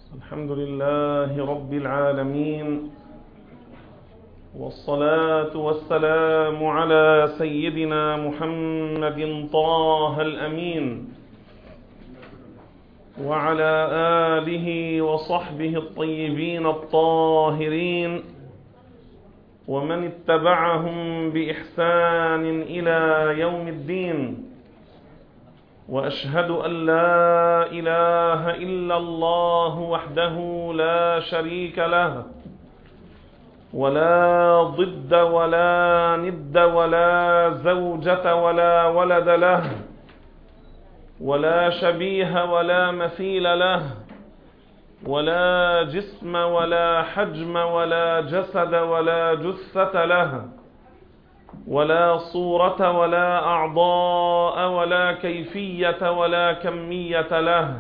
الحمد لله رب العالمين، والصلاة والسلام على سيدنا محمد طه الأمين وعلى آله وصحبه الطيبين الطاهرين ومن اتبعهم بإحسان إلى يوم الدين. وأشهد أن لا إله إلا الله وحده لا شريك له، ولا ضد ولا ند ولا زوجة ولا ولد له، ولا شبيه ولا مثيل له، ولا جسم ولا حجم ولا جسد ولا جثة له، ولا صورة ولا أعضاء ولا كيفية ولا كمية له،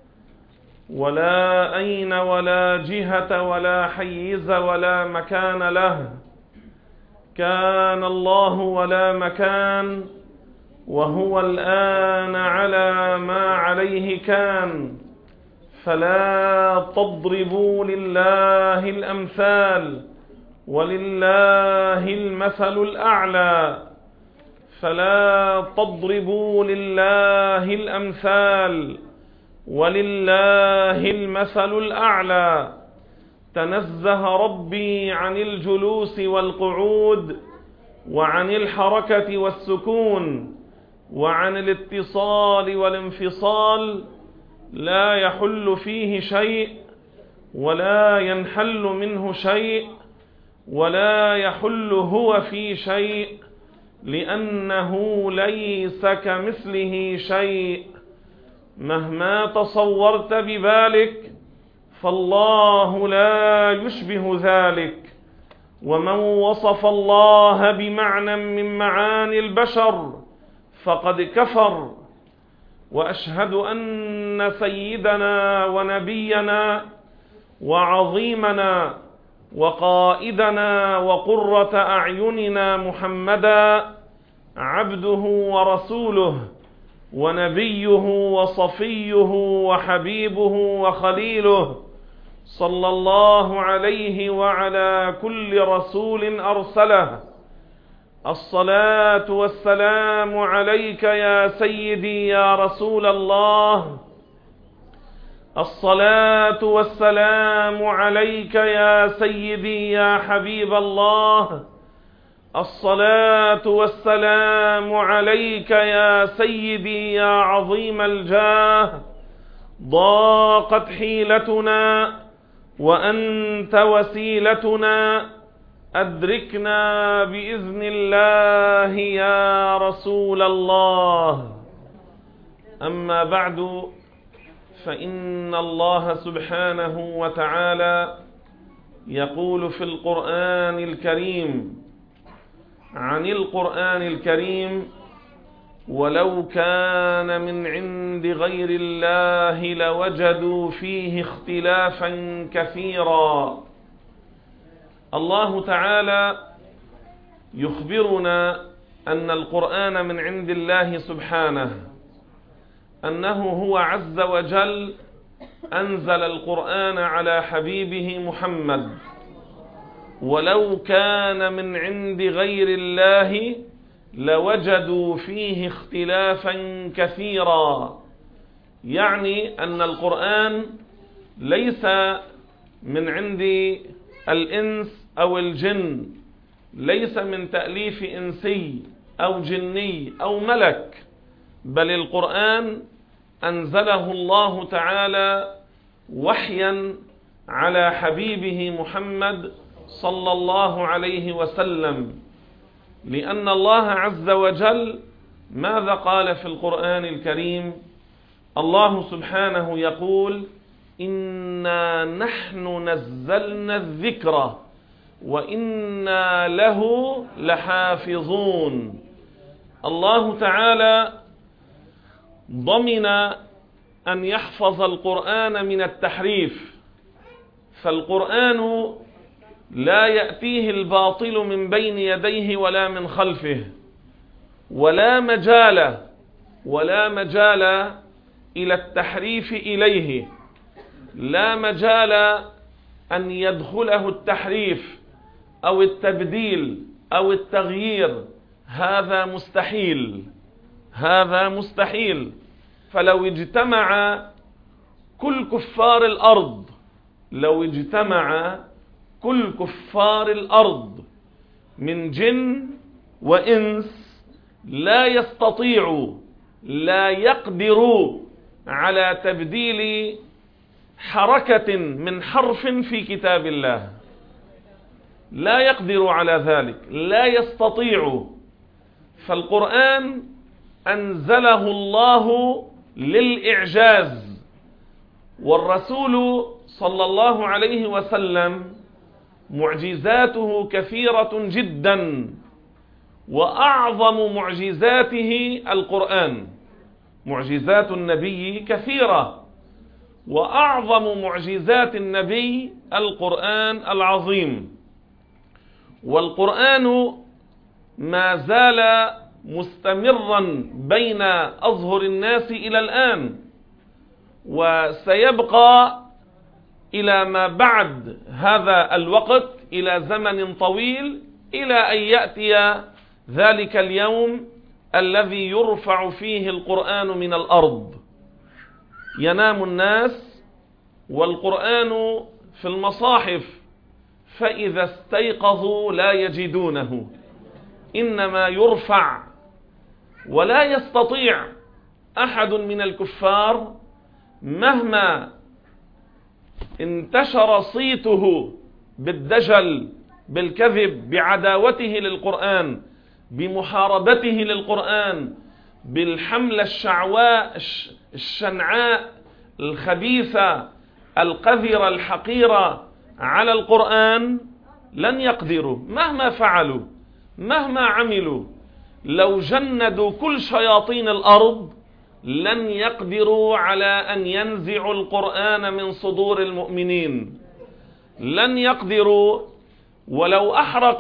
ولا أين ولا جهة ولا حيز ولا مكان له. كان الله ولا مكان، وهو الآن على ما عليه كان. فلا تضربوا لله الأمثال، ولله المثل الأعلى. فلا تضربوا لله الأمثال، ولله المثل الأعلى. تنزه ربي عن الجلوس والقعود، وعن الحركة والسكون، وعن الاتصال والانفصال. لا يحل فيه شيء، ولا ينحل منه شيء، ولا يحل هو في شيء، لأنه ليس كمثله شيء. مهما تصورت ببالك فالله لا يشبه ذلك. ومن وصف الله بمعنى من معاني البشر فقد كفر. وأشهد أن سيدنا ونبينا وعظيمنا وقائدنا وقرة أعيننا محمدا عبده ورسوله، ونبيه وصفيه وحبيبه وخليله، صلى الله عليه وعلى كل رسول أرسله. الصلاة والسلام عليك يا سيدي يا رسول الله. الصلاة والسلام عليك يا سيدي يا حبيب الله. الصلاة والسلام عليك يا سيدي يا عظيم الجاه. ضاقت حيلتنا وأنت وسيلتنا، أدركنا بإذن الله يا رسول الله. أما بعد، فإن الله سبحانه وتعالى يقول في القرآن الكريم عن القرآن الكريم: ولو كان من عند غير الله لوجدوا فيه اختلافا كثيرا. الله تعالى يخبرنا أن القرآن من عند الله سبحانه، أنه هو عز وجل أنزل القرآن على حبيبه محمد. ولو كان من عند غير الله لوجدوا فيه اختلافا كثيرا. يعني أن القرآن ليس من عند الإنس أو الجن، ليس من تأليف إنسي أو جني أو ملك، بل القرآن أنزله الله تعالى وحيا على حبيبه محمد صلى الله عليه وسلم. لأن الله عز وجل ماذا قال في القرآن الكريم؟ الله سبحانه يقول: إنا نحن نزلنا الذكر وإنا له لحافظون. الله تعالى ضمن أن يحفظ القرآن من التحريف، فالقرآن لا يأتيه الباطل من بين يديه ولا من خلفه، ولا مجال إلى التحريف إليه. لا مجال أن يدخله التحريف أو التبديل أو التغيير، هذا مستحيل، هذا مستحيل. فلو اجتمع كل كفار الأرض، لو اجتمع كل كفار الأرض من جن وإنس لا يستطيعوا، لا يقدروا على تبديل حركة من حرف في كتاب الله، لا يقدروا على ذلك، لا يستطيعوا. فالقرآن أنزله الله للإعجاز، والرسول صلى الله عليه وسلم معجزاته كثيرة جدا، وأعظم معجزاته القرآن. معجزات النبي كثيرة، وأعظم معجزات النبي القرآن العظيم. والقرآن ما زال مستمرا بين أظهر الناس إلى الآن، وسيبقى إلى ما بعد هذا الوقت، إلى زمن طويل، إلى أن يأتي ذلك اليوم الذي يرفع فيه القرآن من الأرض. ينام الناس والقرآن في المصاحف، فإذا استيقظوا لا يجدونه، إنما يرفع. ولا يستطيع أحد من الكفار مهما انتشر صيته بالدجل، بالكذب، بعداوته للقرآن، بمحاربته للقرآن، بالحملة الشعواء الشنعاء الخبيثة القذرة الحقيرة على القرآن، لن يقدروا مهما فعلوا، مهما عملوا. لو جندوا كل شياطين الأرض لن يقدروا على أن ينزعوا القرآن من صدور المؤمنين، لن يقدروا. ولو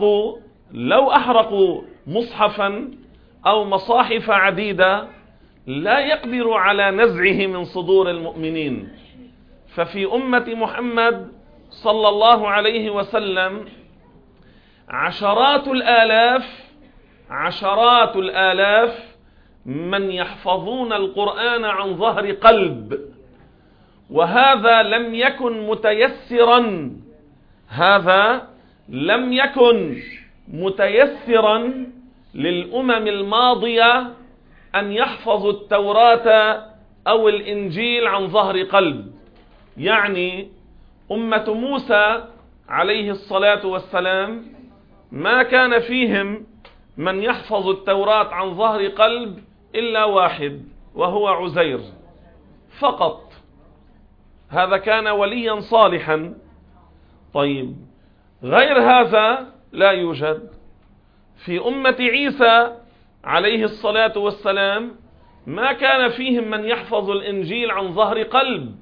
أحرقوا مصحفا أو مصاحف عديدة لا يقدروا على نزعه من صدور المؤمنين. ففي أمة محمد صلى الله عليه وسلم عشرات الآلاف من يحفظون القرآن عن ظهر قلب، وهذا لم يكن متيسرا، هذا لم يكن متيسرا للأمم الماضية أن يحفظوا التوراة أو الإنجيل عن ظهر قلب. يعني أمة موسى عليه الصلاة والسلام ما كان فيهم من يحفظ التوراة عن ظهر قلب إلا واحد، وهو عزير فقط. هذا كان وليا صالحا. طيب، غير هذا لا يوجد. في أمة عيسى عليه الصلاة والسلام ما كان فيهم من يحفظ الإنجيل عن ظهر قلب،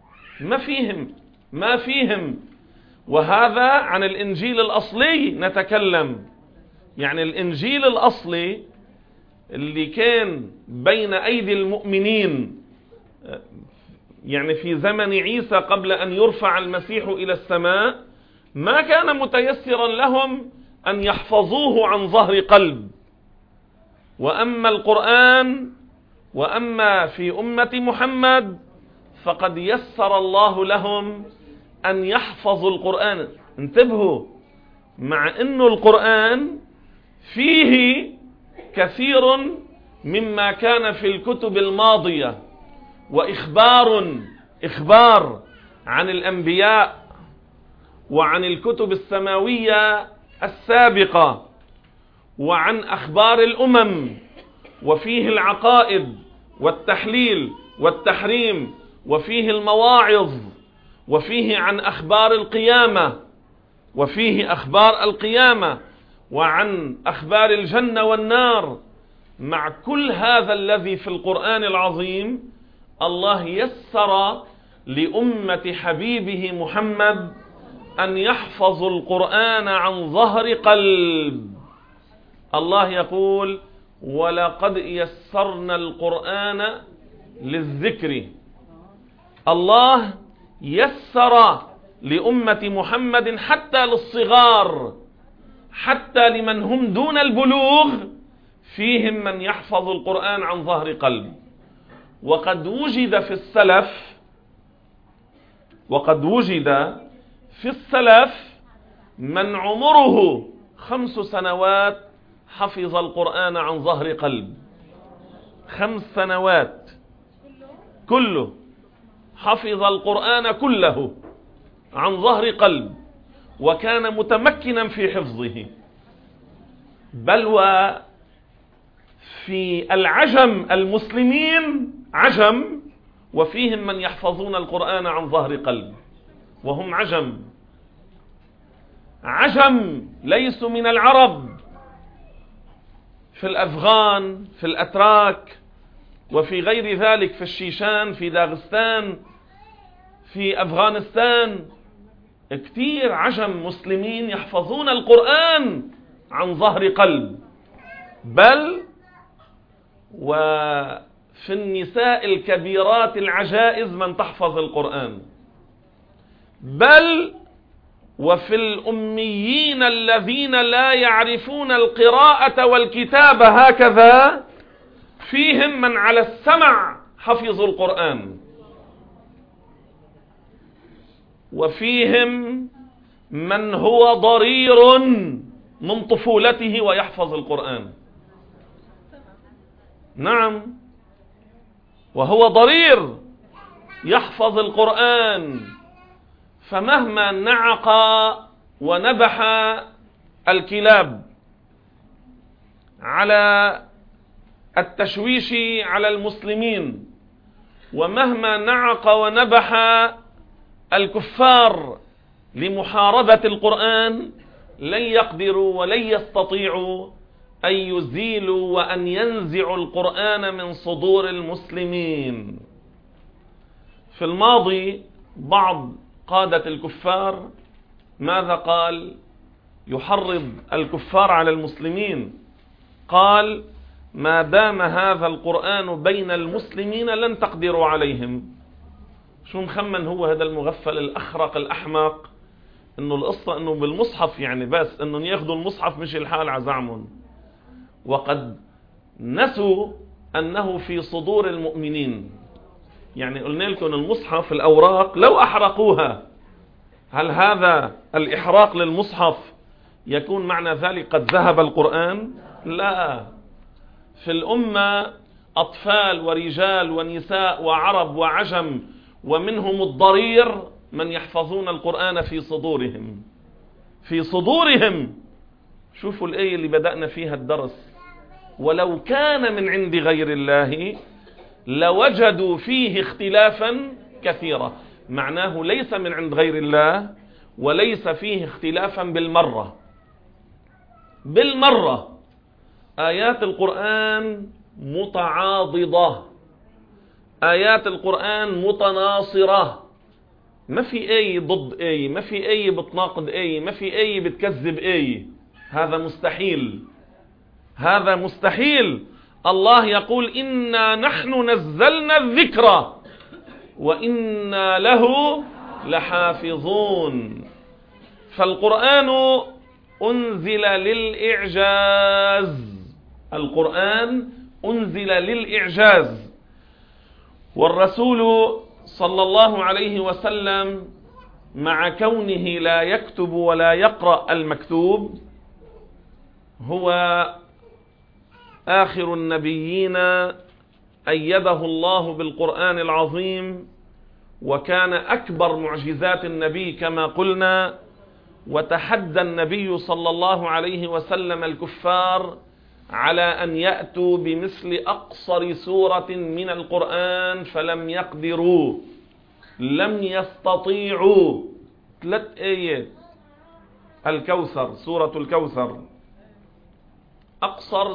ما فيهم. وهذا عن الإنجيل الأصلي نتكلم، يعني الإنجيل الأصلي اللي كان بين أيدي المؤمنين، يعني في زمن عيسى قبل أن يرفع المسيح إلى السماء، ما كان متيسرا لهم أن يحفظوه عن ظهر قلب. وأما القرآن، وأما في أمة محمد، فقد يسر الله لهم أن يحفظوا القرآن. انتبهوا، مع أن القرآن فيه كثير مما كان في الكتب الماضية، وإخبار عن الأنبياء وعن الكتب السماوية السابقة وعن أخبار الأمم، وفيه العقائد والتحليل والتحريم، وفيه المواعظ، وفيه عن أخبار القيامة، وفيه أخبار القيامة، وعن أخبار الجنة والنار. مع كل هذا الذي في القرآن العظيم، الله يسر لأمة حبيبه محمد أن يحفظوا القرآن عن ظهر قلب. الله يقول: ولقد يسرنا القرآن للذكر. الله يسر لأمة محمد حتى للصغار، حتى لمن هم دون البلوغ، فيهم من يحفظ القرآن عن ظهر قلب. وقد وجد في السلف من عمره 5 سنوات حفظ القرآن عن ظهر قلب. 5 سنوات كله حفظ القرآن كله عن ظهر قلب، وكان متمكنا في حفظه. بل وفي العجم المسلمين عجم، وفيهم من يحفظون القرآن عن ظهر قلب، وهم عجم ليسوا من العرب، في الأفغان، في الأتراك، وفي غير ذلك، في الشيشان، في داغستان، في أفغانستان، كتير عجم مسلمين يحفظون القرآن عن ظهر قلب. بل وفي النساء الكبيرات العجائز من تحفظ القرآن، بل وفي الأميين الذين لا يعرفون القراءة والكتابة هكذا، فيهم من على السمع حفظ القرآن، وفيهم من هو ضرير من طفولته ويحفظ القرآن. نعم، وهو ضرير يحفظ القرآن، فمهما نعق ونبح الكلاب على التشويش على المسلمين، ومهما نعق ونبح الكفار لمحاربة القرآن، لن يقدروا ولن يستطيعوا أن يزيلوا وأن ينزعوا القرآن من صدور المسلمين. في الماضي بعض قادة الكفار ماذا قال؟ يحرض الكفار على المسلمين، قال: ما دام هذا القرآن بين المسلمين لن تقدروا عليهم. شو مخمن هو هذا المغفل الأخرق الأحمق انه القصة انه بالمصحف، يعني بس انه ياخذوا المصحف مش الحال عزعمهم، وقد نسوا انه في صدور المؤمنين. يعني قلنا لكم المصحف الأوراق لو أحرقوها، هل هذا الإحراق للمصحف يكون معنى ذلك قد ذهب القرآن؟ لا. في الأمة أطفال ورجال ونساء وعرب وعجم، ومنهم الضرير من يحفظون القرآن في صدورهم. شوفوا الآية اللي بدأنا فيها الدرس: ولو كان من عند غير الله لوجدوا فيه اختلافا كثيرا. معناه ليس من عند غير الله، وليس فيه اختلافا بالمرة. آيات القرآن متعاضدة، آيات القرآن متناصرة، ما في آية ضد آية، ما في آية بتناقض آية، ما في آية بتكذب آية. هذا مستحيل. الله يقول: إنا نحن نزلنا الذكر وإنا له لحافظون. فالقرآن أنزل للإعجاز. والرسول صلى الله عليه وسلم مع كونه لا يكتب ولا يقرأ المكتوب، هو آخر النبيين أيده الله بالقرآن العظيم، وكان أكبر معجزات النبي كما قلنا. وتحدى النبي صلى الله عليه وسلم الكفار على أن يأتوا بمثل أقصر سورة من القرآن، فلم يقدروا، لم يستطيعوا. 3 آيات، الكوثر، سورة الكوثر، أقصر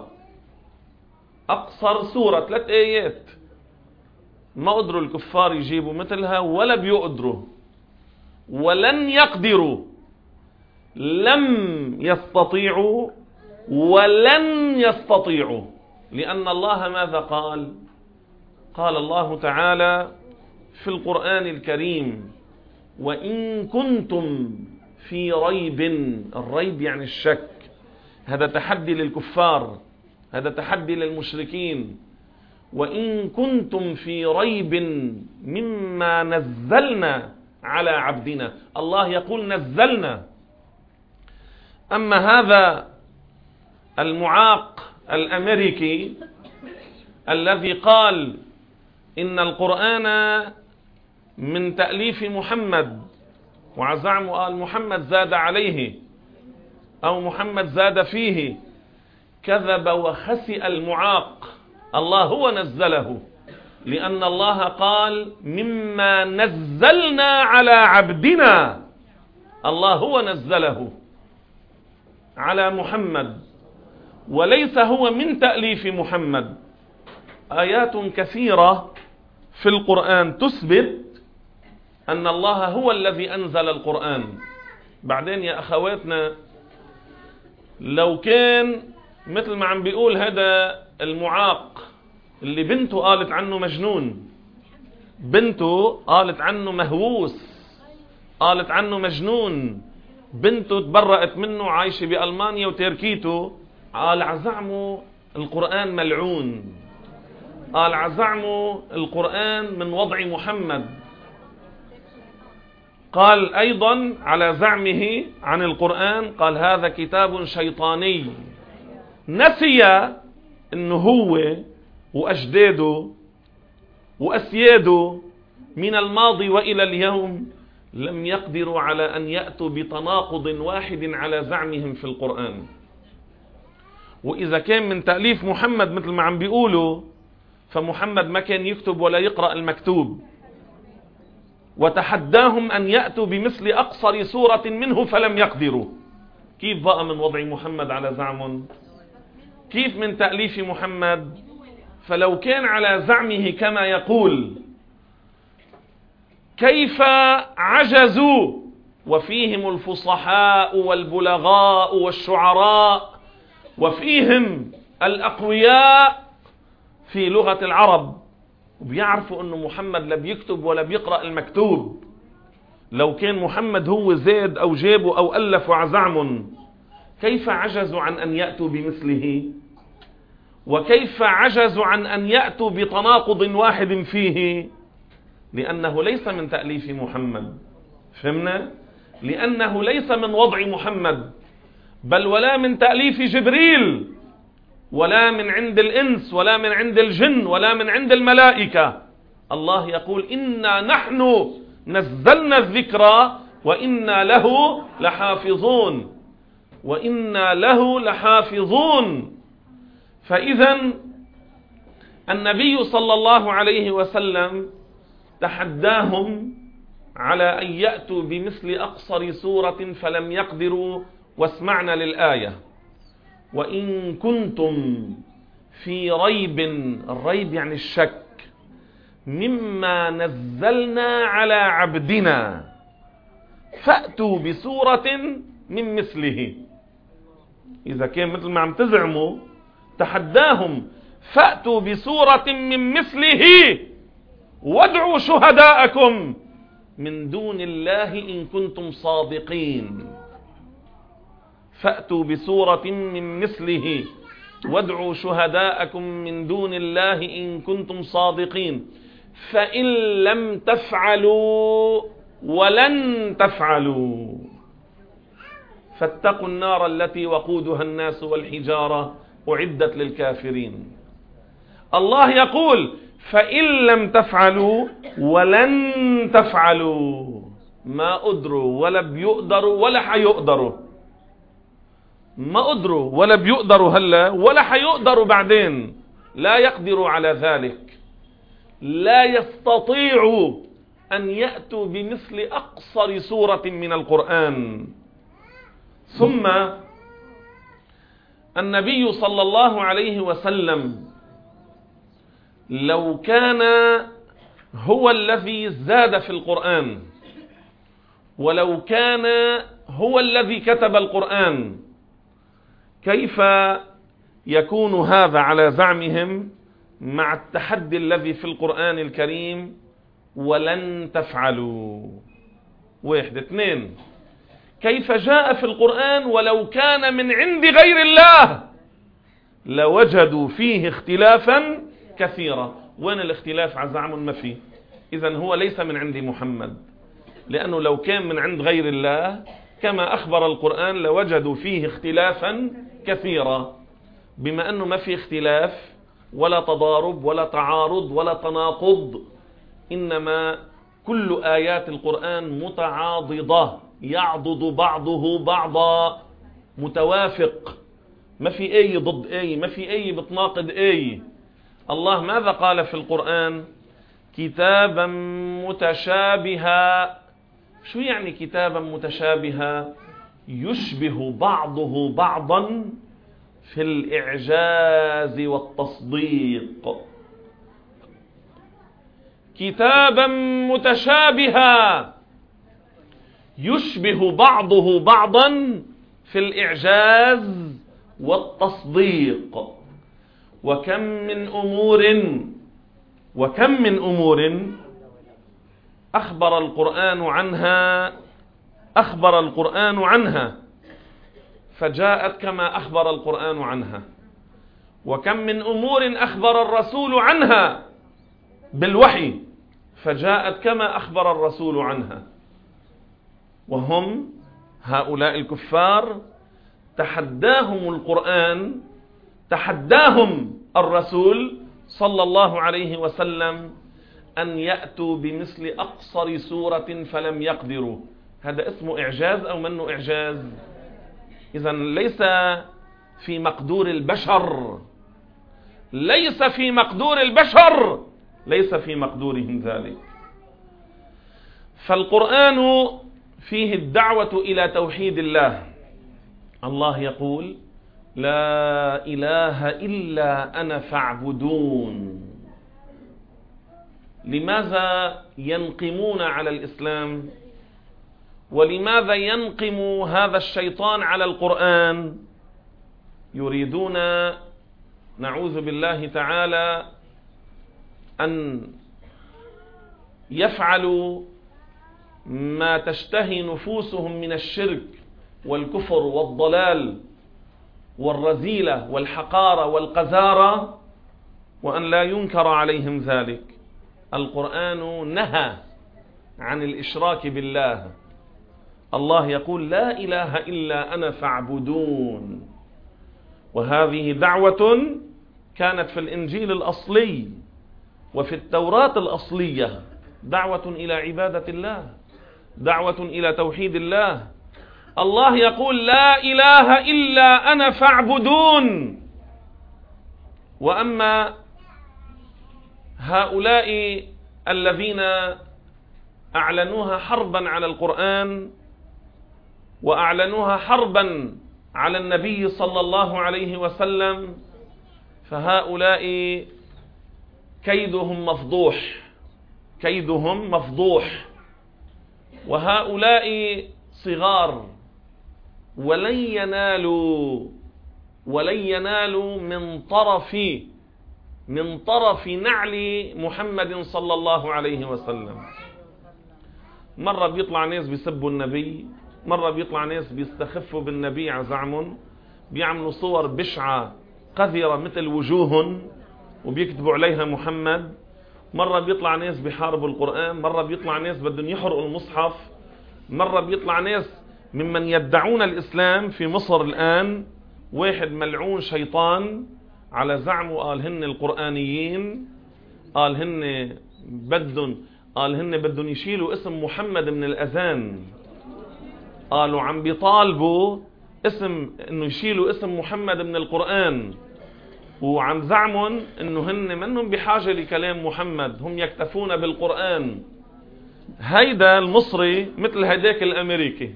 سورة 3 آيات، ما قدروا الكفار يجيبوا مثلها، ولا بيقدروا ولن يقدروا، لم يستطيعوا ولن يستطيعوا. لأن الله ماذا قال؟ قال الله تعالى: في القرآن الكريم وإن كنتم في ريب. الريب يعني الشك. هذا تحدي للكفار، هذا تحدي للمشركين. وإن كنتم في ريب مما نزلنا على عبدنا. الله يقول نزلنا. أما هذا المعاق الأمريكي الذي قال إن القرآن من تأليف محمد، وزعمه قال محمد زاد عليه أو محمد زاد فيه، كذب وخسئ المعاق. الله هو نزله، لأن الله قال مما نزلنا على عبدنا. الله هو نزله على محمد، وليس هو من تأليف محمد. آيات كثيرة في القرآن تثبت أن الله هو الذي أنزل القرآن. بعدين يا أخواتنا، لو كان مثل ما عم بيقول هذا المعاق اللي بنته قالت عنه مجنون، بنته قالت عنه مهووس، قالت عنه مجنون، بنته تبرأت منه، عايشة بألمانيا وتركيته، قال عزعمه القرآن ملعون، قال عزعمه القرآن من وضع محمد. قال أيضا على زعمه عن القرآن، قال هذا كتاب شيطاني. نسي أنه هو وأجداده وأسياده من الماضي وإلى اليوم لم يقدروا على أن يأتوا بتناقض واحد على زعمهم في القرآن. وإذا كان من تأليف محمد مثل ما عم بيقولوا، فمحمد ما كان يكتب ولا يقرأ المكتوب، وتحداهم أن يأتوا بمثل أقصر سورة منه فلم يقدروا. كيف بقى من وضع محمد على زعم؟ كيف من تأليف محمد؟ فلو كان على زعمه كما يقول، كيف عجزوا وفيهم الفصحاء والبلغاء والشعراء وفيهم الأقوياء في لغة العرب، وبيعرفوا أنه محمد لا بيكتب ولا بيقرأ المكتوب. لو كان محمد هو زاد أو جابه أو ألف عزعم، كيف عجزوا عن أن يأتوا بمثله؟ وكيف عجزوا عن أن يأتوا بتناقض واحد فيه؟ لأنه ليس من تأليف محمد. فهمنا؟ لأنه ليس من وضع محمد، بل ولا من تأليف جبريل، ولا من عند الإنس، ولا من عند الجن، ولا من عند الملائكة. الله يقول إنا نحن نزلنا الذكر وإنا له لحافظون، وإنا له لحافظون. فإذا النبي صلى الله عليه وسلم تحداهم على أن يأتوا بمثل أقصر سورة فلم يقدروا. واسمعنا للآية: وإن كنتم في ريب، الريب يعني الشك، مما نزلنا على عبدنا فأتوا بسورة من مثله. إذا كان مثل ما عم تزعموا، تحداهم فأتوا بسورة من مثله وادعوا شهداءكم من دون الله إن كنتم صادقين. فأتوا بسورة من مثله وادعوا شهداءكم من دون الله إن كنتم صادقين. فإن لم تفعلوا ولن تفعلوا فاتقوا النار التي وقودها الناس والحجارة أعدت للكافرين. الله يقول فإن لم تفعلوا ولن تفعلوا. ما قدروا ولا بيقدروا ولا حيقدروا. ما قدروا ولا بيقدروا هلا ولا حيقدروا بعدين. لا يقدروا على ذلك. لا يستطيعوا أن يأتوا بمثل أقصر سورة من القرآن. ثم النبي صلى الله عليه وسلم لو كان هو الذي زاد في القرآن، ولو كان هو الذي كتب القرآن، كيف يكون هذا على زعمهم مع التحدي الذي في القرآن الكريم ولن تفعلوا. 1. 2. كيف جاء في القرآن ولو كان من عند غير الله لوجدوا فيه اختلافا كثيرا. وين الاختلاف؟ عزعم ما فيه. إذن هو ليس من عند محمد، لأنه لو كان من عند غير الله كما أخبر القرآن لوجدوا فيه اختلافا كثيرا. بما أنه ما في اختلاف ولا تضارب ولا تعارض ولا تناقض، إنما كل آيات القرآن متعاضدة، يعضد بعضه بعضا، متوافق، ما في أي ضد أي، ما في أي بتناقض أي. الله ماذا قال في القرآن؟ كتابا متشابها. شو يعني كتابا متشابها؟ يشبه بعضه بعضا في الإعجاز والتصديق. كتابا متشابها يشبه بعضه بعضا في الإعجاز والتصديق. وكم من أمور أخبر القرآن عنها فجاءت كما أخبر القرآن عنها، وكم من أمور أخبر الرسول عنها بالوحي فجاءت كما أخبر الرسول عنها. وهم هؤلاء الكفار تحداهم القرآن، تحداهم الرسول صلى الله عليه وسلم أن يأتوا بمثل أقصر سورة فلم يقدروا. هذا اسمه إعجاز أو منه إعجاز؟ إذن ليس في مقدور البشر، ليس في مقدور البشر، ليس في مقدورهم ذلك. فالقرآن فيه الدعوة إلى توحيد الله. الله يقول لا إله إلا أنا فاعبدون. لماذا ينقمون على الإسلام؟ ولماذا ينقم هذا الشيطان على القرآن؟ يريدون نعوذ بالله تعالى أن يفعلوا ما تشتهي نفوسهم من الشرك والكفر والضلال والرذيلة والحقارة والقذارة، وأن لا ينكر عليهم ذلك. القرآن نهى عن الإشراك بالله. الله يقول لا إله إلا أنا فاعبدون. وهذه دعوة كانت في الإنجيل الأصلي وفي التوراة الأصلية، دعوة إلى عبادة الله، دعوة إلى توحيد الله. الله يقول لا إله إلا أنا فاعبدون. وأما هؤلاء الذين أعلنوها حربا على القرآن وأعلنوها حربا على النبي صلى الله عليه وسلم، فهؤلاء كيدهم مفضوح، كيدهم مفضوح. وهؤلاء صغار ولن ينالوا من طرف نعل محمد صلى الله عليه وسلم. مرة بيطلع ناس بيسبوا النبي، مرة بيطلع ناس بيستخفوا بالنبي عزعم، بيعملوا صور بشعة قذرة مثل وجوههم وبيكتبوا عليها محمد. مرة بيطلع ناس بيحاربوا القرآن، مرة بيطلع ناس بدهم يحرقوا المصحف، مرة بيطلع ناس ممن يدعون الإسلام في مصر الآن. واحد ملعون شيطان على زعمه قال هن القرآنيين، قال هن بدهم يشيلوا اسم محمد من الأذان. قالوا عم بيطالبوا انه يشيلوا اسم محمد من القرآن، وعم زعمهم انه هن منهم بحاجة لكلام محمد، هم يكتفون بالقرآن. هيدا المصري مثل هداك الامريكي.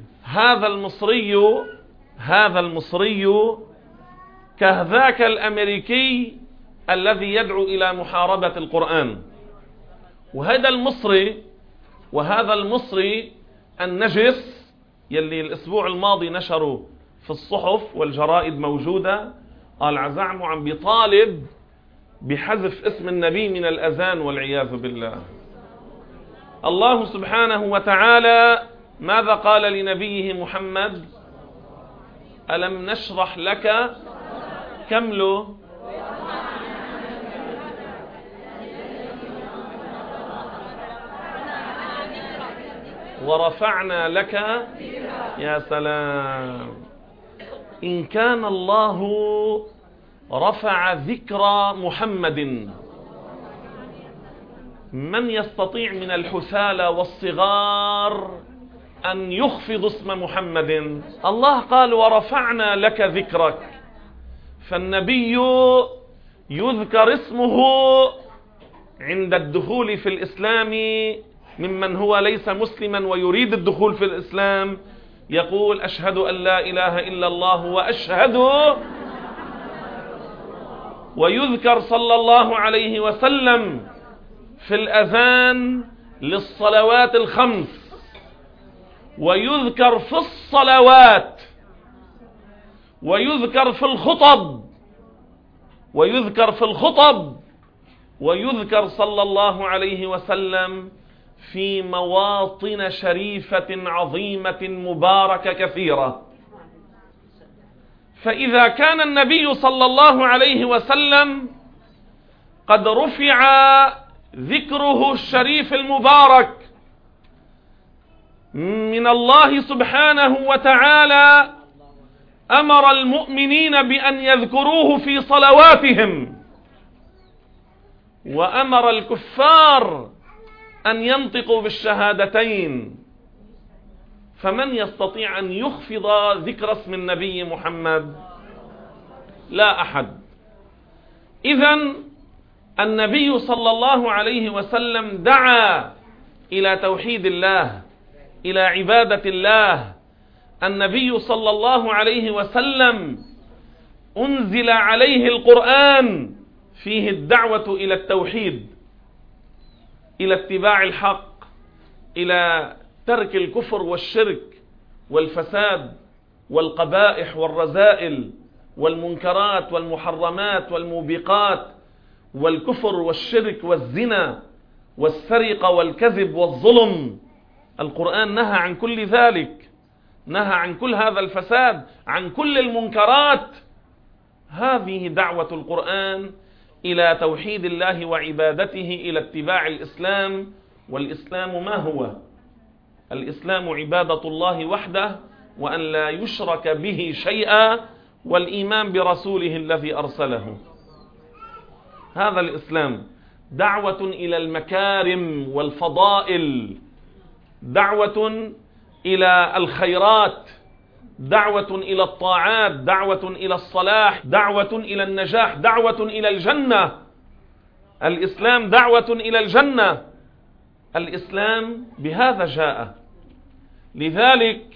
هذا المصري كهذاك الامريكي الذي يدعو الى محاربة القرآن. وهذا المصري النجس يلي الاسبوع الماضي نشروا في الصحف والجرائد موجودة، قال عزعمه عم بيطالب بحذف اسم النبي من الأذان والعياذ بالله. الله سبحانه وتعالى ماذا قال لنبيه محمد؟ ألم نشرح لك، كمله، ورفعنا لك. يا سلام، إن كان الله رفع ذكر محمد، من يستطيع من الحثالى والصغار أن يخفض اسم محمد؟ الله قال ورفعنا لك ذكرك، فالنبي يذكر اسمه عند الدخول في الإسلام ممن هو ليس مسلما ويريد الدخول في الإسلام، يقول أشهد أن لا إله إلا الله وأشهد، ويذكر صلى الله عليه وسلم في الأذان للصلوات الخمس، ويذكر في الصلوات، ويذكر في الخطب، ويذكر صلى الله عليه وسلم في مواطن شريفة عظيمة مباركة كثيرة. فإذا كان النبي صلى الله عليه وسلم قد رفع ذكره الشريف المبارك من الله سبحانه وتعالى، أمر المؤمنين بأن يذكروه في صلواتهم، وأمر الكفار أن ينطقوا بالشهادتين، فمن يستطيع أن يخفض ذكر اسم النبي محمد؟ لا أحد. إذن النبي صلى الله عليه وسلم دعا إلى توحيد الله، إلى عبادة الله. النبي صلى الله عليه وسلم أنزل عليه القرآن فيه الدعوة إلى التوحيد، إلى اتباع الحق، إلى ترك الكفر والشرك والفساد والقبائح والرذائل والمنكرات والمحرمات والموبقات والكفر والشرك والزنا والسرقة والكذب والظلم. القرآن نهى عن كل ذلك، نهى عن كل هذا الفساد، عن كل المنكرات. هذه دعوة القرآن إلى توحيد الله وعبادته، إلى اتباع الإسلام. والإسلام ما هو؟ الإسلام عبادة الله وحده، وأن لا يشرك به شيئا، والإيمان برسوله الذي أرسله. هذا الإسلام دعوة إلى المكارم والفضائل، دعوة إلى الخيرات، دعوة إلى الطاعات، دعوة إلى الصلاح، دعوة إلى النجاح، دعوة إلى الجنة. الإسلام دعوة إلى الجنة. الإسلام بهذا جاء. لذلك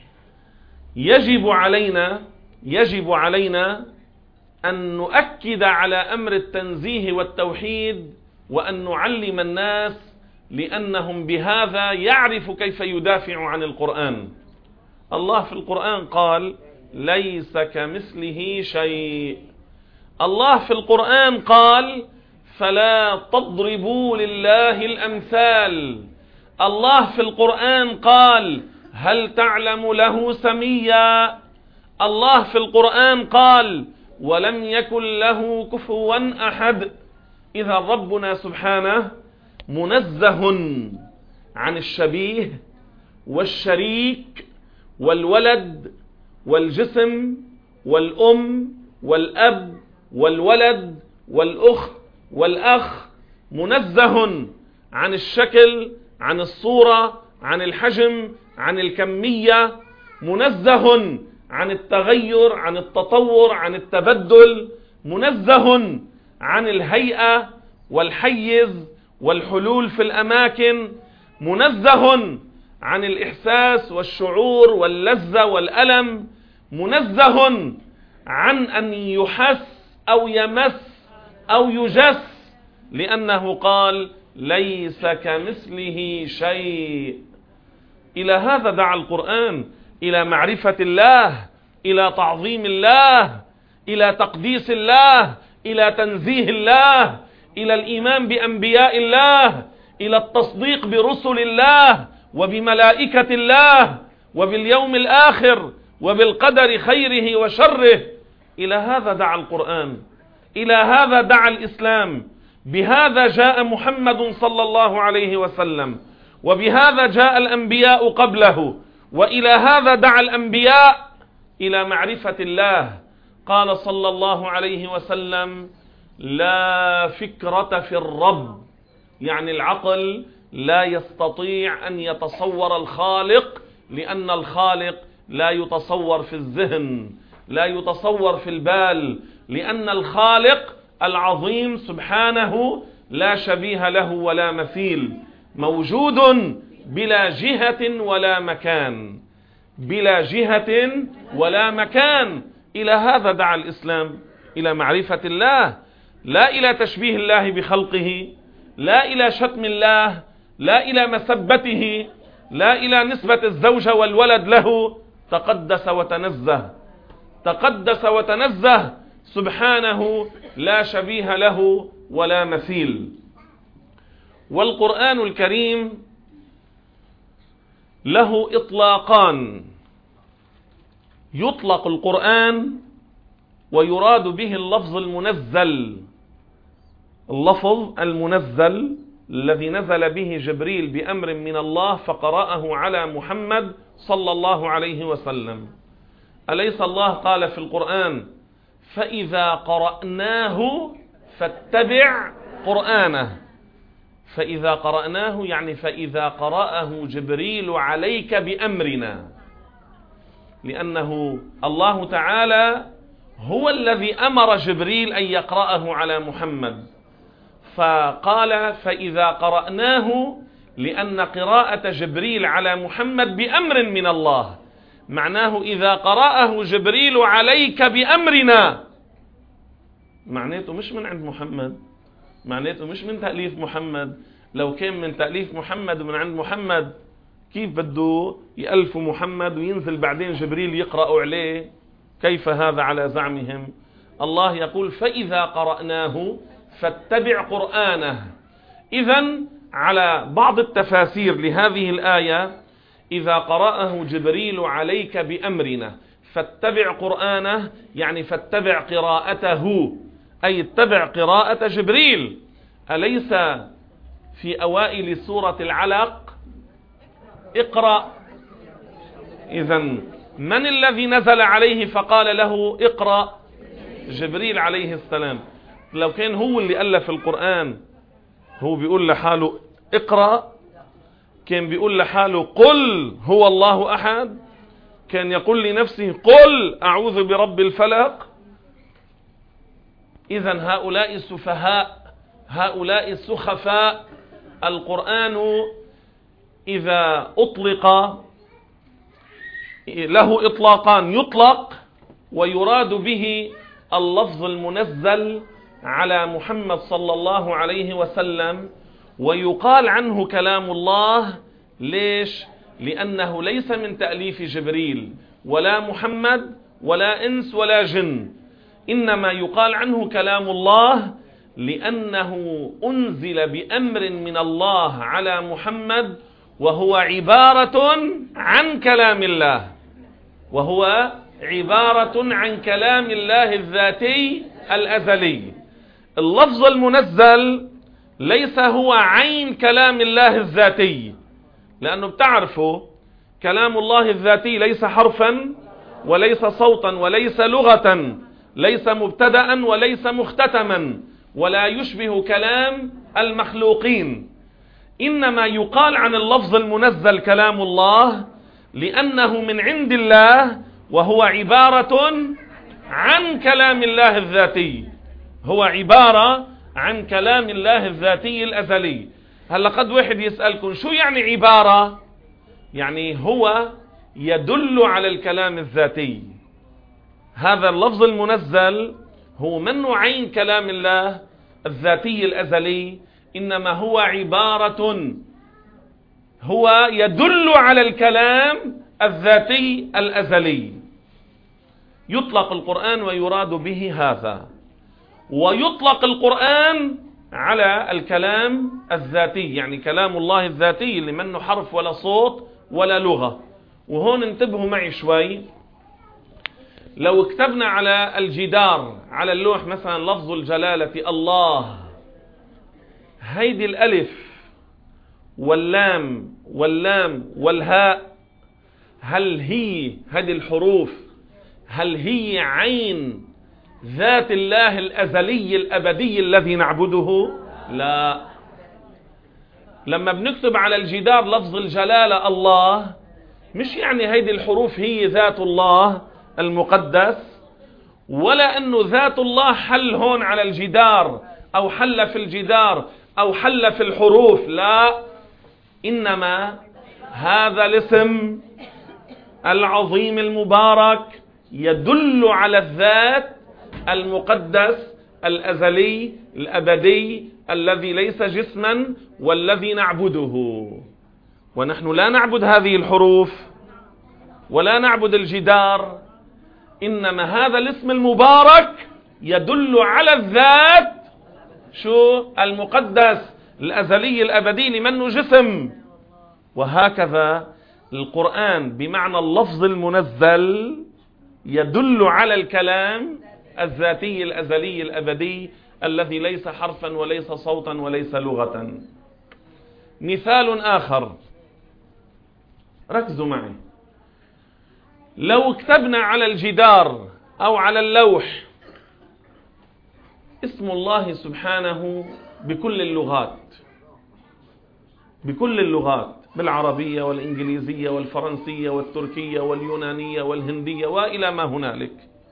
يجب علينا أن نؤكد على أمر التنزيه والتوحيد، وأن نعلم الناس، لأنهم بهذا يعرف كيف يدافع عن القرآن. الله في القرآن قال ليس كمثله شيء. الله في القرآن قال فلا تضربوا لله الأمثال. الله في القرآن قال هل تعلم له سميا. الله في القرآن قال ولم يكن له كفوا أحد. إذا ربنا سبحانه منزه عن الشبيه والشريك والولد والجسم والأم والأب والولد والأخت والأخ، منزه عن الشكل، عن الصورة، عن الحجم، عن الكمية، منزه عن التغير، عن التطور، عن التبدل، منزه عن الهيئة والحيز والحلول في الأماكن، منزه عن الإحساس والشعور واللذة والألم، منزه عن أن يحس أو يمس أو يجس، لأنه قال ليس كمثله شيء. إلى هذا دعا القرآن، إلى معرفة الله، إلى تعظيم الله، إلى تقديس الله، إلى تنزيه الله، إلى الإيمان بأنبياء الله، إلى التصديق برسل الله وبملائكة الله وباليوم الآخر وبالقدر خيره وشره. إلى هذا دعا القرآن، إلى هذا دعا الإسلام، بهذا جاء محمد صلى الله عليه وسلم، وبهذا جاء الأنبياء قبله، وإلى هذا دعا الأنبياء إلى معرفة الله. قال صلى الله عليه وسلم: لا فكرة في الرب، يعني العقل لا يستطيع أن يتصور الخالق، لأن الخالق لا يتصور في الذهن، لا يتصور في البال، لأن الخالق العظيم سبحانه لا شبيه له ولا مثيل، موجود بلا جهة ولا مكان، بلا جهة ولا مكان. إلى هذا دعا الإسلام، إلى معرفة الله، لا إلى تشبيه الله بخلقه، لا إلى شتم الله، لا إلى مسبته، لا إلى نسبة الزوجة والولد له. تقدس وتنزه، تقدس وتنزه سبحانه، لا شبيه له ولا مثيل. والقرآن الكريم له إطلاقان: يطلق القرآن ويراد به اللفظ المنزل، اللفظ المنزل الذي نزل به جبريل بأمر من الله فقرأه على محمد صلى الله عليه وسلم. أليس الله قال في القرآن: فإذا قرأناه فاتبع قرآنه؟ فإذا قرأناه يعني فإذا قرأه جبريل عليك بأمرنا، لأنه الله تعالى هو الذي أمر جبريل أن يقرأه على محمد، فقال فإذا قرأناه لأن قراءة جبريل على محمد بأمر من الله، معناه إذا قرأه جبريل عليك بأمرنا، معناته مش من عند محمد، معناته مش من تأليف محمد. لو كان من تأليف محمد ومن عند محمد كيف بده يألف محمد وينزل بعدين جبريل يقرأ عليه؟ كيف هذا على زعمهم؟ الله يقول فإذا قرأناه فاتبع قرآنه. إذن على بعض التفاسير لهذه الآية: إذا قرأه جبريل عليك بأمرنا فاتبع قرآنه، يعني فاتبع قراءته، أي اتبع قراءة جبريل. أليس في أوائل سورة العلق اقرأ؟ إذن من الذي نزل عليه فقال له اقرأ؟ جبريل عليه السلام. لو كان هو اللي ألف القرآن هو بيقول لحاله اقرأ؟ كان بيقول لحاله قل هو الله أحد؟ كان يقول لنفسه قل أعوذ برب الفلق؟ إذن هؤلاء السفهاء، هؤلاء السخفاء. القرآن إذا أطلق له إطلاقان: يطلق ويراد به اللفظ المنزل على محمد صلى الله عليه وسلم، ويقال عنه كلام الله. ليش؟ لأنه ليس من تأليف جبريل ولا محمد ولا إنس ولا جن، إنما يقال عنه كلام الله لأنه أنزل بأمر من الله على محمد، وهو عبارة عن كلام الله، وهو عبارة عن كلام الله الذاتي الأزلي. اللفظ المنزل ليس هو عين كلام الله الذاتي، لأنه بتعرفوا كلام الله الذاتي ليس حرفا وليس صوتا وليس لغة، ليس مبتدأ وليس مختتما، ولا يشبه كلام المخلوقين. إنما يقال عن اللفظ المنزل كلام الله لأنه من عند الله، وهو عبارة عن كلام الله الذاتي، هو عبارة عن كلام الله الذاتي الأزلي. هلا قد واحد يسألكم شو يعني عبارة؟ يعني هو يدل على الكلام الذاتي. هذا اللفظ المنزل هو منه عين كلام الله الذاتي الأزلي، إنما هو عبارة، هو يدل على الكلام الذاتي الأزلي. يطلق القرآن ويراد به هذا، ويطلق القرآن على الكلام الذاتي، يعني كلام الله الذاتي اللي منه حرف ولا صوت ولا لغة. وهون انتبهوا معي شوي، لو كتبنا على الجدار على اللوح مثلا لفظ الجلالة الله، هيدي الألف واللام والهاء، هل هي هذه الحروف هل هي عين ذات الله الأزلي الأبدي الذي نعبده؟ لا. لما بنكتب على الجدار لفظ الجلالة الله، مش يعني هيدي الحروف هي ذات الله المقدس، ولا أنه ذات الله حل هون على الجدار أو حل في الجدار أو حل في الحروف، لا. إنما هذا الاسم العظيم المبارك يدل على الذات المقدس الأزلي الأبدي الذي ليس جسما والذي نعبده. ونحن لا نعبد هذه الحروف ولا نعبد الجدار، إنما هذا الاسم المبارك يدل على الذات المقدس الأزلي الأبدي لمنه جسم. وهكذا القرآن بمعنى اللفظ المنزل يدل على الكلام الذاتي الأزلي الأبدي الذي ليس حرفا وليس صوتا وليس لغة. مثال آخر، ركزوا معي، لو كتبنا على الجدار أو على اللوح اسم الله سبحانه بكل اللغات، بالعربية والإنجليزية والفرنسية والتركية واليونانية والهندية وإلى ما هنالك،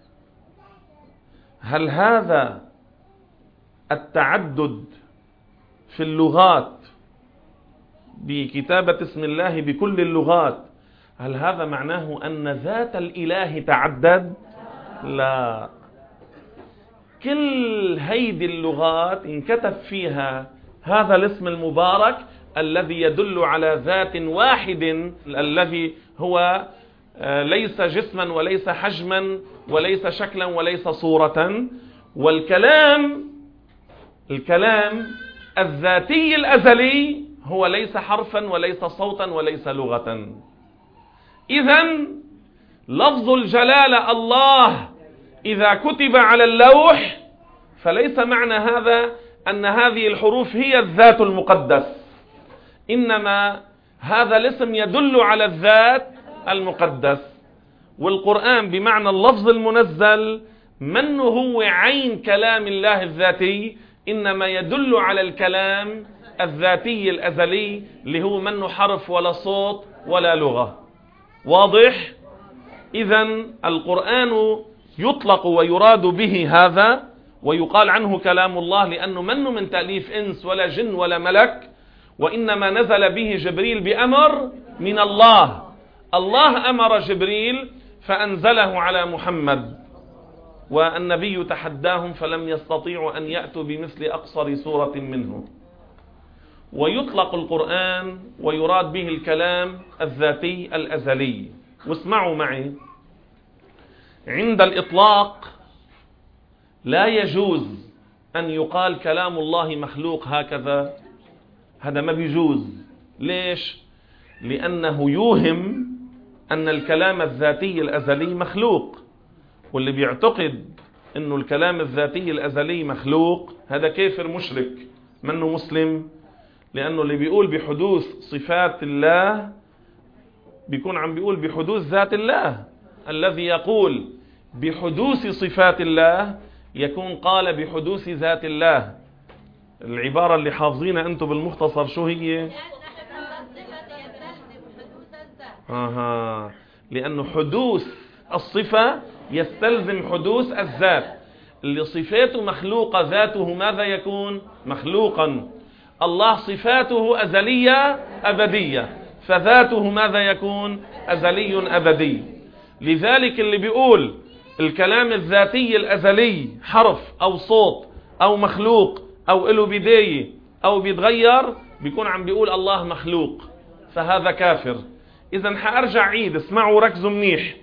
هل هذا التعدد في اللغات بكتابة اسم الله بكل اللغات، هل هذا معناه أن ذات الإله تعدد؟ لا. كل هيدي اللغات انكتب فيها هذا الاسم المبارك الذي يدل على ذات واحد الذي هو ليس جسما وليس حجما وليس شكلا وليس صورة. والكلام الذاتي الأزلي هو ليس حرفا وليس صوتا وليس لغة. إذن لفظ الجلالة الله إذا كتب على اللوح فليس معنى هذا أن هذه الحروف هي الذات المقدس، إنما هذا الاسم يدل على الذات المقدس. والقرآن بمعنى اللفظ المنزل من هو عين كلام الله الذاتي، إنما يدل على الكلام الذاتي الأزلي اللي هو منه حرف ولا صوت ولا لغة. واضح؟ إذن القرآن يطلق ويراد به هذا ويقال عنه كلام الله، لأنه منه من تأليف إنس ولا جن ولا ملك، وإنما نزل به جبريل بأمر من الله. الله أمر جبريل فأنزله على محمد، والنبي تحداهم فلم يستطيعوا أن يأتوا بمثل أقصر سورة منه. ويطلق القرآن ويراد به الكلام الذاتي الأزلي. واسمعوا معي، عند الإطلاق لا يجوز أن يقال كلام الله مخلوق هكذا، هذا ما بيجوز. ليش؟ لأنه يوهم أن الكلام الذاتي الأزلي مخلوق، واللي بيعتقد أنه الكلام الذاتي الأزلي مخلوق هذا كافر مشرك منه مسلم، لأنه اللي بيقول بحدوث صفات الله بيكون عم بيقول بحدوث ذات الله. الذي يقول بحدوث صفات الله يكون قال بحدوث ذات الله. العبارة اللي حافظينها أنتم بالمختصر شو هي؟ لأنه حدوث الصفة يستلزم حدوث الذات. اللي صفاته مخلوقة ذاته ماذا يكون؟ مخلوقا. الله صفاته أزلية أبدية، فذاته ماذا يكون؟ أزلي أبدي. لذلك اللي بيقول الكلام الذاتي الأزلي حرف أو صوت أو مخلوق أو له بداية أو بيتغير بيكون عم بيقول الله مخلوق، فهذا كافر. إذن حأرجع عيد، اسمعوا ركزوا منيح.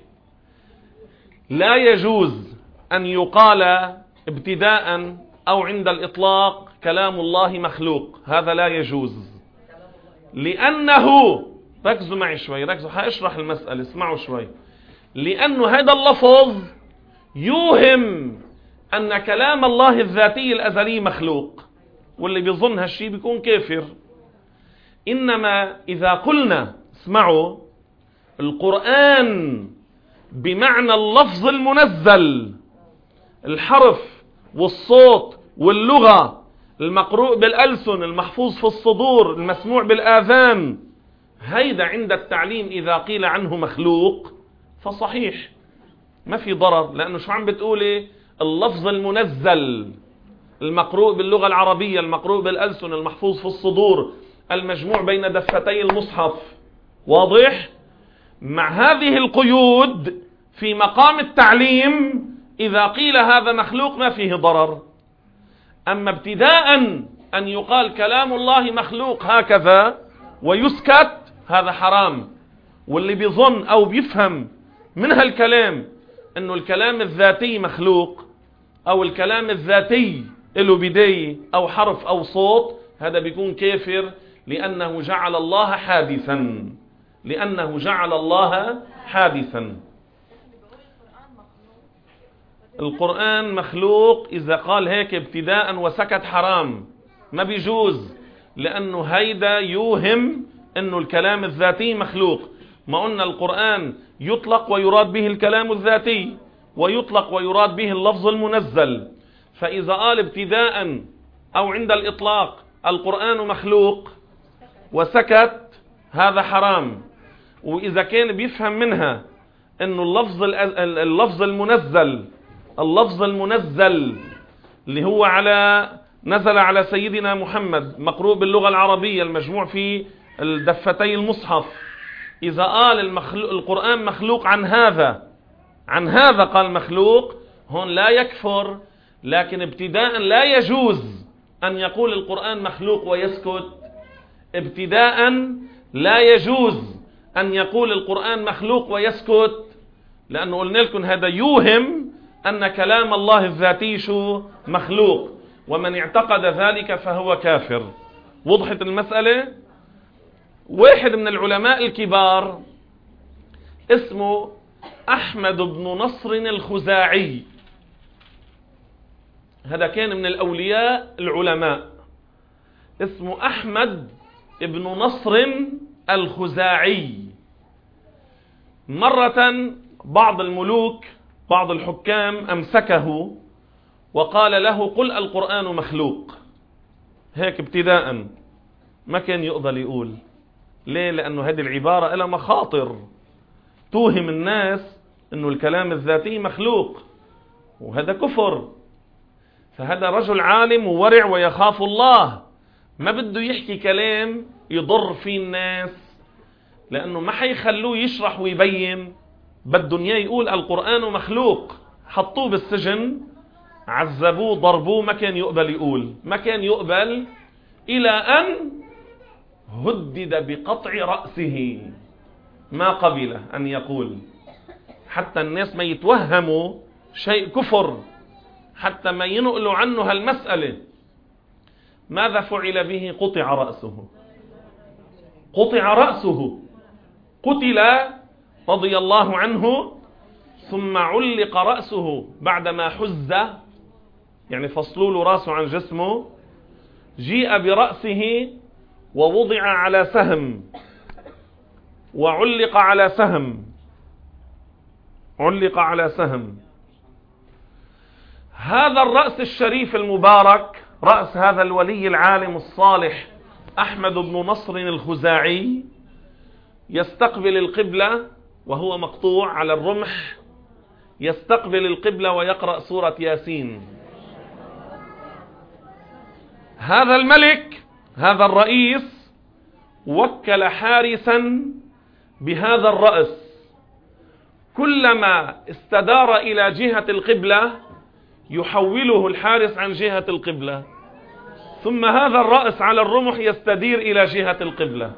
لا يجوز أن يقال ابتداء أو عند الإطلاق كلام الله مخلوق، هذا لا يجوز، لأنه، ركزوا معي شوي، ركزوا، هاشرح المسألة، اسمعوا شوي. لأنه هذا اللفظ يوهم أن كلام الله الذاتي الأزلي مخلوق، واللي بيظن هالشي بيكون كافر. إنما إذا قلنا، اسمعوا، القرآن بمعنى اللفظ المنزل، الحرف والصوت واللغة، المقروء بالألسن، المحفوظ في الصدور، المسموع بالآذان، هيدا عند التعليم إذا قيل عنه مخلوق فصحيح، ما في ضرر. لأنه شو عم بتقولي؟ اللفظ المنزل، المقروء باللغة العربية، المقروء بالألسن، المحفوظ في الصدور، المجموع بين دفتي المصحف، واضح؟ مع هذه القيود في مقام التعليم إذا قيل هذا مخلوق ما فيه ضرر. أما ابتداء أن يقال كلام الله مخلوق هكذا ويسكت، هذا حرام. واللي بيظن أو بيفهم من هالكلام أنه الكلام الذاتي مخلوق، أو الكلام الذاتي له بداية أو حرف أو صوت، هذا بيكون كافر، لأنه جعل الله حادثا، لأنه جعل الله حادثا. القرآن مخلوق إذا قال هيك ابتداء وسكت حرام، ما بيجوز، لأنه هيدا يوهم أنه الكلام الذاتي مخلوق. ما قلنا القرآن يطلق ويراد به الكلام الذاتي، ويطلق ويراد به اللفظ المنزل. فإذا قال ابتداء أو عند الإطلاق القرآن مخلوق وسكت، هذا حرام. وإذا كان بيفهم منها أنه اللفظ المنزل اللي هو نزل على سيدنا محمد، مقروء باللغة العربية، المجموع في الدفتي المصحف، إذا قال القرآن مخلوق عن هذا قال مخلوق، هون لا يكفر. لكن ابتداء لا يجوز أن يقول القرآن مخلوق ويسكت، ابتداء لا يجوز أن يقول القرآن مخلوق ويسكت، لأنه قلنا لكم هذا يوهم أن كلام الله الذاتي شو؟ مخلوق. ومن اعتقد ذلك فهو كافر. وضحت المسألة؟ واحد من العلماء الكبار اسمه أحمد بن نصر الخزاعي، هذا كان من الأولياء العلماء، اسمه أحمد بن نصر الخزاعي. مرة بعض الملوك، بعض الحكام أمسكه وقال له قل القرآن مخلوق، هيك ابتداء. ما كان يقبل يقول. ليه؟ لأنه هذه العبارة لها مخاطر، توهم الناس أنه الكلام الذاتي مخلوق، وهذا كفر. فهذا رجل عالم وورع ويخاف الله، ما بده يحكي كلام يضر فيه الناس، لأنه ما حيخلوه يشرح ويبين، بده إياه يقول القرآن مخلوق. حطوه بالسجن، عذبوه، ضربوه، ما كان يقبل يقول، ما كان يقبل، إلى أن هدد بقطع رأسه، ما قبل أن يقول، حتى الناس ما يتوهموا شيء كفر، حتى ما ينقلوا عنه هالمسألة. ماذا فعل به؟ قطع رأسه، قطع رأسه، قتل رضي الله عنه، ثم علق رأسه بعدما حز، يعني فصلوا له رأسه عن جسمه، جيء برأسه ووضع على سهم، وعلق على سهم، علق على سهم. هذا الرأس الشريف المبارك، رأس هذا الولي العالم الصالح أحمد بن نصر الخزاعي، يستقبل القبلة وهو مقطوع على الرمح، يستقبل القبلة ويقرأ سورة ياسين. هذا الملك، هذا الرئيس، وكل حارسا بهذا الرأس، كلما استدار إلى جهة القبلة يحوله الحارس عن جهة القبلة، ثم هذا الرأس على الرمح يستدير إلى جهة القبلة.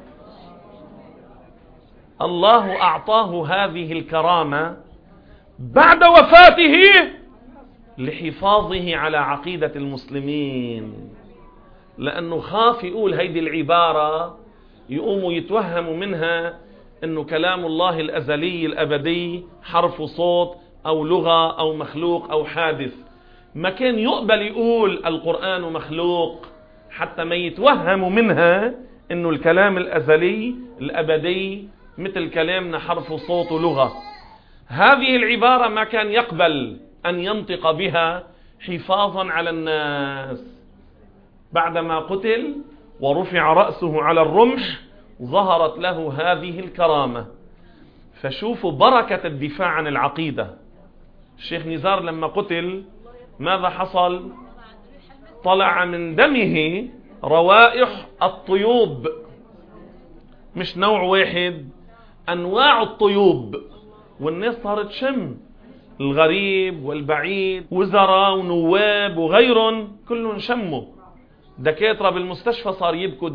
الله أعطاه هذه الكرامة بعد وفاته لحفاظه على عقيدة المسلمين. لأنه خاف يقول هيدي العبارة يقوموا يتوهموا منها أنه كلام الله الأزلي الأبدي حرف صوت أو لغة أو مخلوق أو حادث. ما كان يقبل يقول القرآن مخلوق حتى ما يتوهموا منها أنه الكلام الأزلي الأبدي مثل كلامنا حرف صوت ولغة. هذه العبارة ما كان يقبل أن ينطق بها حفاظا على الناس. بعدما قتل ورفع رأسه على الرمح ظهرت له هذه الكرامة. فشوفوا بركة الدفاع عن العقيدة. الشيخ نزار لما قتل ماذا حصل؟ طلع من دمه روائح الطيوب، مش نوع واحد، أنواع الطيوب، والناس صارت شم الغريب والبعيد، وزراء ونواب وغيرهم كلهم شموا. دكاترة بالمستشفى صار يبكوا،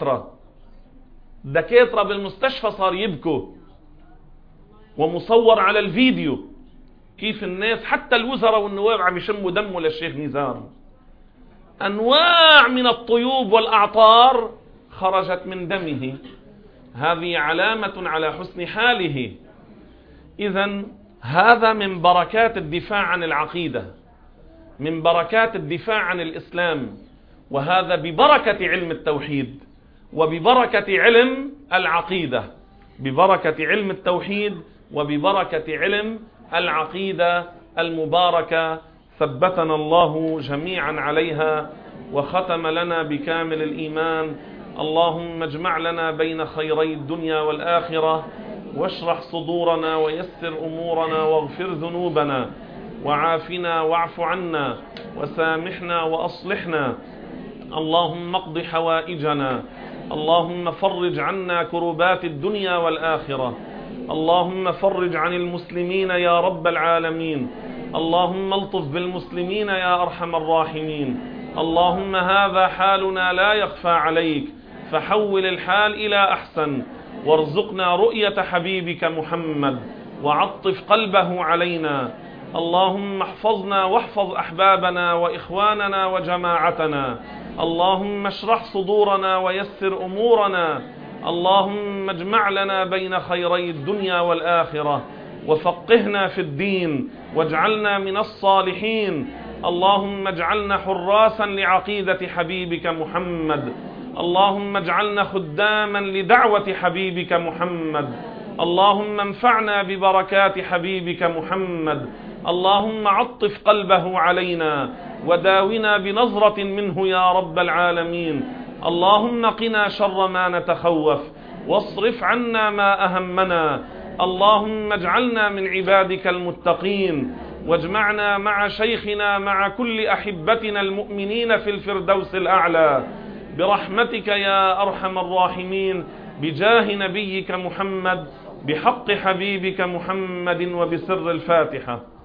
دكاترة بالمستشفى صار يبكوا، ومصور على الفيديو كيف الناس حتى الوزراء والنواب عم يشموا دمه للشيخ نزار. أنواع من الطيوب والأعطار خرجت من دمه. هذه علامة على حسن حاله. إذن هذا من بركات الدفاع عن العقيدة، من بركات الدفاع عن الإسلام، وهذا ببركة علم التوحيد وببركة علم العقيدة، ببركة علم التوحيد وببركة علم العقيدة المباركة. ثبتنا الله جميعا عليها وختم لنا بكامل الإيمان. اللهم اجمع لنا بين خيري الدنيا والآخرة، واشرح صدورنا ويسر أمورنا واغفر ذنوبنا وعافنا واعف عنا وسامحنا وأصلحنا. اللهم اقض حوائجنا، اللهم فرج عنا كربات الدنيا والآخرة، اللهم فرج عن المسلمين يا رب العالمين، اللهم الطف بالمسلمين يا أرحم الراحمين. اللهم هذا حالنا لا يخفى عليك، فحول الحال إلى أحسن، وارزقنا رؤية حبيبك محمد وعطف قلبه علينا. اللهم احفظنا واحفظ أحبابنا وإخواننا وجماعتنا. اللهم اشرح صدورنا ويسر أمورنا. اللهم اجمع لنا بين خيري الدنيا والآخرة، وفقهنا في الدين واجعلنا من الصالحين. اللهم اجعلنا حراسا لعقيدة حبيبك محمد. اللهم اجعلنا خداما لدعوة حبيبك محمد. اللهم انفعنا ببركات حبيبك محمد. اللهم عطف قلبه علينا وداونا بنظرة منه يا رب العالمين. اللهم قنا شر ما نتخوف واصرف عنا ما أهمنا. اللهم اجعلنا من عبادك المتقين، واجمعنا مع شيخنا مع كل أحبتنا المؤمنين في الفردوس الأعلى برحمتك يا أرحم الراحمين، بجاه نبيك محمد، بحق حبيبك محمد، وبسر الفاتحة.